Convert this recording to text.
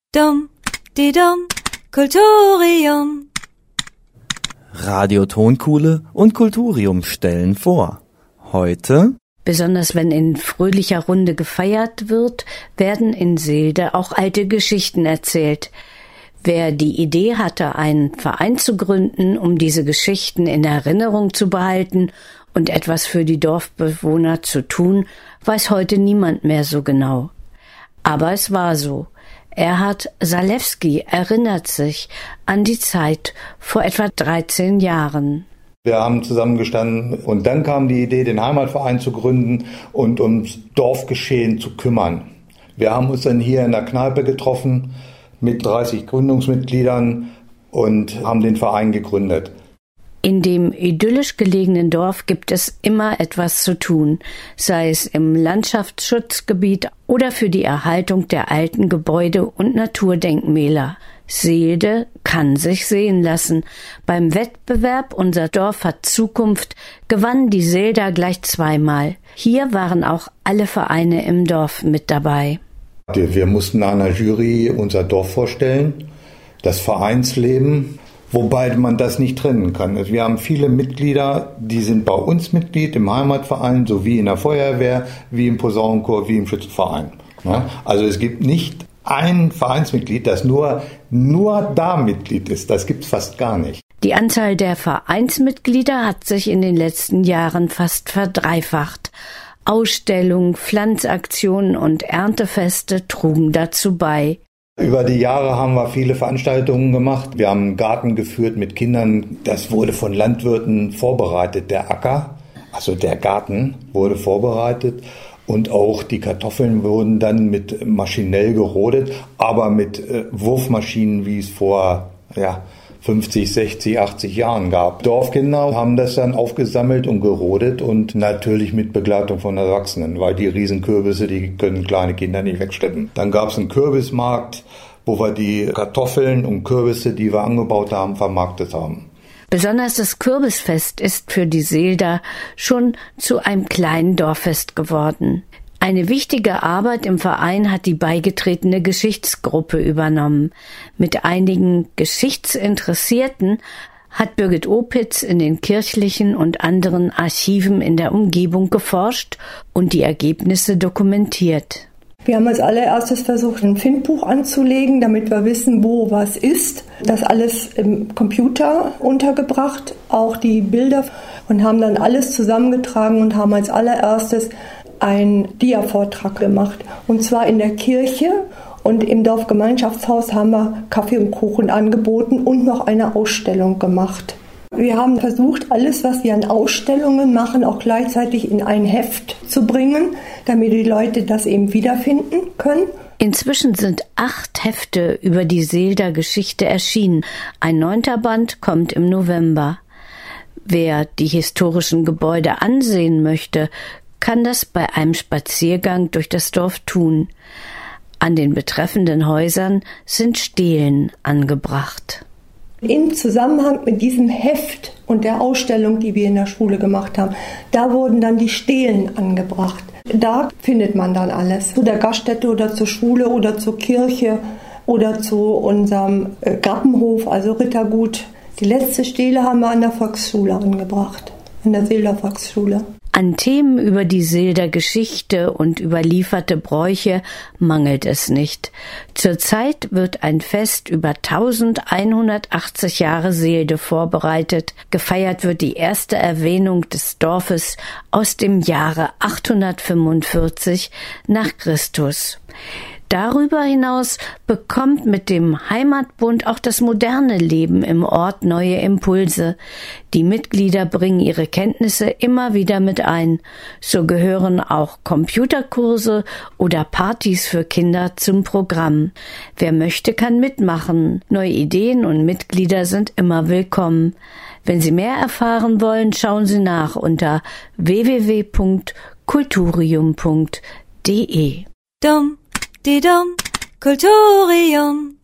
Dum, di dum, Kulturium. Radio Tonkuhle und Kulturium stellen vor. Heute: Besonders wenn in fröhlicher Runde gefeiert wird, werden in Seelde auch alte Geschichten erzählt. Wer die Idee hatte, einen Verein zu gründen, um diese Geschichten in Erinnerung zu behalten und etwas für die Dorfbewohner zu tun, weiß heute niemand mehr so genau. Aber es war so. Erhard Salewski erinnert sich an die Zeit vor etwa 13 Jahren. Wir haben zusammengestanden und dann kam die Idee, den Heimatverein zu gründen und ums Dorfgeschehen zu kümmern. Wir haben uns dann hier in der Kneipe getroffen mit 30 Gründungsmitgliedern und haben den Verein gegründet. In dem idyllisch gelegenen Dorf gibt es immer etwas zu tun, sei es im Landschaftsschutzgebiet oder für die Erhaltung der alten Gebäude und Naturdenkmäler. Seelde kann sich sehen lassen. Beim Wettbewerb Unser Dorf hat Zukunft gewann die Seelder gleich zweimal. Hier waren auch alle Vereine im Dorf mit dabei. Wir mussten einer Jury unser Dorf vorstellen, das Vereinsleben, wobei man das nicht trennen kann. Also wir haben viele Mitglieder, die sind bei uns Mitglied im Heimatverein, sowie in der Feuerwehr, wie im Posaunenchor, wie im Schützenverein. Also es gibt nicht ein Vereinsmitglied, das nur da Mitglied ist. Das gibt es fast gar nicht. Die Anzahl der Vereinsmitglieder hat sich in den letzten Jahren fast verdreifacht. Ausstellungen, Pflanzaktionen und Erntefeste trugen dazu bei. Über die Jahre haben wir viele Veranstaltungen gemacht. Wir haben einen Garten geführt mit Kindern. Das wurde von Landwirten vorbereitet. Der Acker, also der Garten, wurde vorbereitet. Und auch die Kartoffeln wurden dann mit maschinell gerodet, aber mit Wurfmaschinen, wie es vor 50, 60, 80 Jahren gab. Dorfkinder haben das dann aufgesammelt und gerodet und natürlich mit Begleitung von Erwachsenen, weil die Riesenkürbisse, die können kleine Kinder nicht wegschleppen. Dann gab es einen Kürbismarkt, wo wir die Kartoffeln und Kürbisse, die wir angebaut haben, vermarktet haben. Besonders das Kürbisfest ist für die Seelder schon zu einem kleinen Dorffest geworden. Eine wichtige Arbeit im Verein hat die beigetretene Geschichtsgruppe übernommen. Mit einigen Geschichtsinteressierten hat Birgit Opitz in den kirchlichen und anderen Archiven in der Umgebung geforscht und die Ergebnisse dokumentiert. Wir haben als allererstes versucht, ein Findbuch anzulegen, damit wir wissen, wo was ist. Das alles im Computer untergebracht, auch die Bilder, und haben dann alles zusammengetragen und haben als allererstes einen Dia-Vortrag gemacht. Und zwar in der Kirche, und im Dorfgemeinschaftshaus haben wir Kaffee und Kuchen angeboten und noch eine Ausstellung gemacht. Wir haben versucht, alles, was wir an Ausstellungen machen, auch gleichzeitig in ein Heft zu bringen, damit die Leute das eben wiederfinden können. Inzwischen sind 8 Hefte über die Seelder Geschichte erschienen. Ein 9. Band kommt im November. Wer die historischen Gebäude ansehen möchte, kann das bei einem Spaziergang durch das Dorf tun. An den betreffenden Häusern sind Stelen angebracht. Im Zusammenhang mit diesem Heft und der Ausstellung, die wir in der Schule gemacht haben, da wurden dann die Stelen angebracht. Da findet man dann alles. Zu der Gaststätte oder zur Schule oder zur Kirche oder zu unserem Grappenhof, also Rittergut. Die letzte Stele haben wir an der Volksschule angebracht, in der Seelder Volksschule. An Themen über die Seelder Geschichte und überlieferte Bräuche mangelt es nicht. Zurzeit wird ein Fest über 1180 Jahre Seelde vorbereitet. Gefeiert wird die erste Erwähnung des Dorfes aus dem Jahre 845 nach Christus. Darüber hinaus bekommt mit dem Heimatbund auch das moderne Leben im Ort neue Impulse. Die Mitglieder bringen ihre Kenntnisse immer wieder mit ein. So gehören auch Computerkurse oder Partys für Kinder zum Programm. Wer möchte, kann mitmachen. Neue Ideen und Mitglieder sind immer willkommen. Wenn Sie mehr erfahren wollen, schauen Sie nach unter www.kulturium.de. Dum, di dum, Kulturium.